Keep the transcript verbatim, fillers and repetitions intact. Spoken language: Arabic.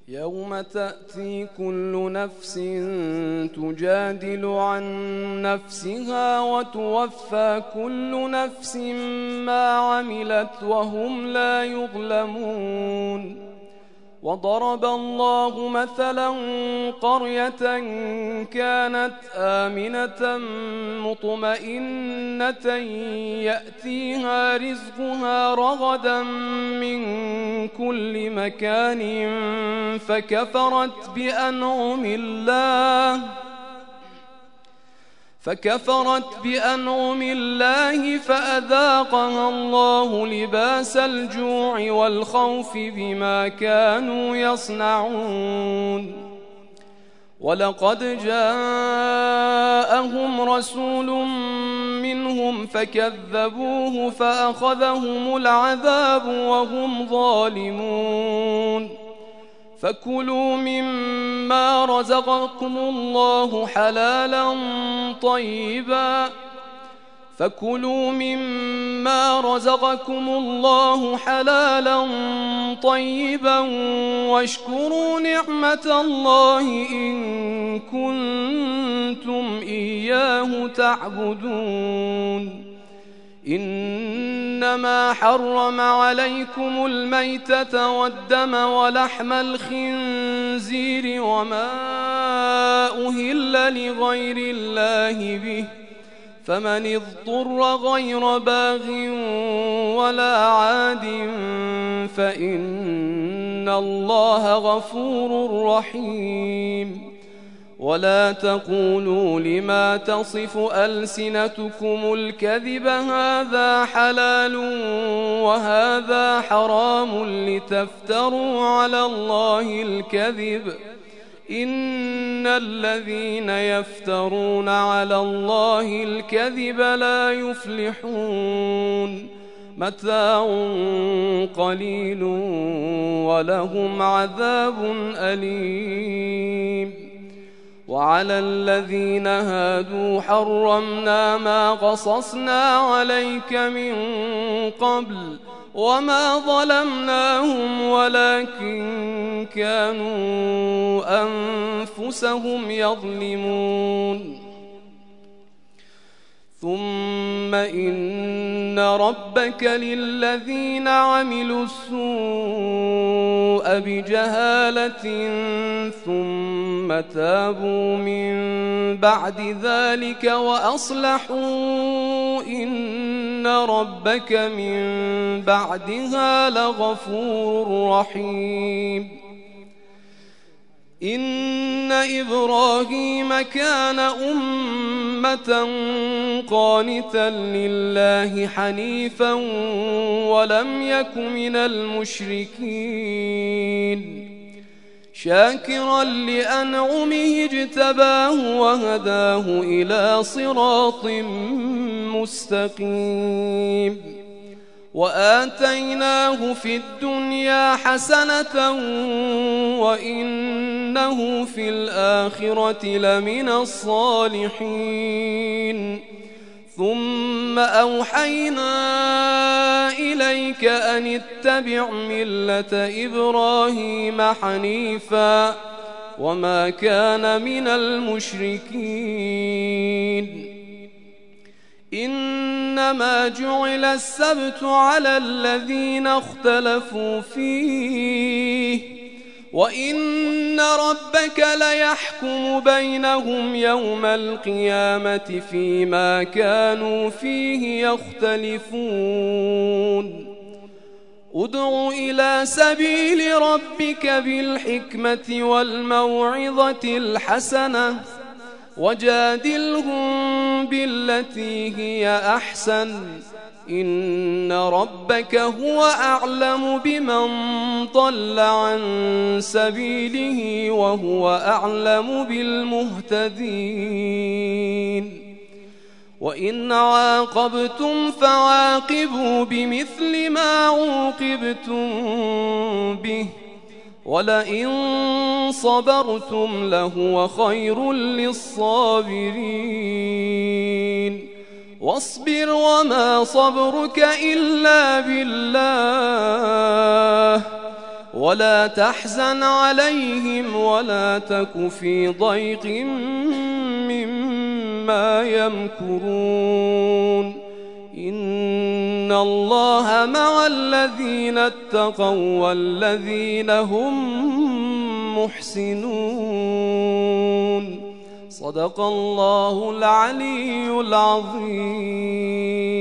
يوم تأتي كل نفس تجادل عن نفسها وتوفى كل نفس ما عملت وهم لا يظلمون. وضرب الله مثلا قرية كانت آمنة مطمئنة يأتيها رزقها رغدا من كل مكان فكفرت بأنعم الله فكفرت بأنعم الله فأذاقها الله لباس الجوع والخوف بما كانوا يصنعون. ولقد جاءهم رسول منهم فكذبوه فأخذهم العذاب وهم ظالمون. فكلوا مما رزقكم الله حلالا طيبا فكلوا مما رزقكم الله حلالا طيبا واشكروا نعمة الله إن كنتم إياه تعبدون. إنما حرم عليكم الميتة والدم ولحم الخنزير وما أهل لغير الله به فمن اضطر غير باغ ولا عاد فإن الله غفور رحيم. ولا تقولوا لما تصف ألسنتكم الكذب هذا حلال وهذا حرام لتفتروا على الله الكذب إن الذين يفترون على الله الكذب لا يفلحون. متاع قليل ولهم عذاب أليم. وعلى الذين هادوا حرمنا ما قصصنا عليك من قبل وما ظلمناهم ولكن كانوا أنفسهم يظلمون. ثم إن ربك للذين عملوا السوء بجهالة ثم تابوا من بعد ذلك وأصلحوا إن ربك من بعدها لغفور رحيم. إن إبراهيم كان أمة قانتا لله حنيفا ولم يك من المشركين شاكرا لأنعمه اجتباه وهداه إلى صراط مستقيم. وآتيناه في الدنيا حسنة وإنه في الآخرة لمن الصالحين. ثم أوحينا إليك أن اتبع ملة إبراهيم حنيفا وما كان من المشركين. إنما جعل السبت على الذين اختلفوا فيه وإن ربك ليحكم بينهم يوم القيامة فيما كانوا فيه يختلفون. ادع إلى سبيل ربك بالحكمة والموعظة الحسنة وجادلهم بالتي هي أحسن إن ربك هو أعلم بمن ضل عن سبيله وهو أعلم بالمهتدين. وإن عاقبتم فعاقبوا بمثل ما عوقبتم به ولئن صبرتم لهو خير للصابرين. واصبر وما صبرك إلا بالله ولا تحزن عليهم ولا تك في ضيق مما يمكرون إن الله مع الذين اتقوا والذين هم محسنون صدق الله العلي العظيم.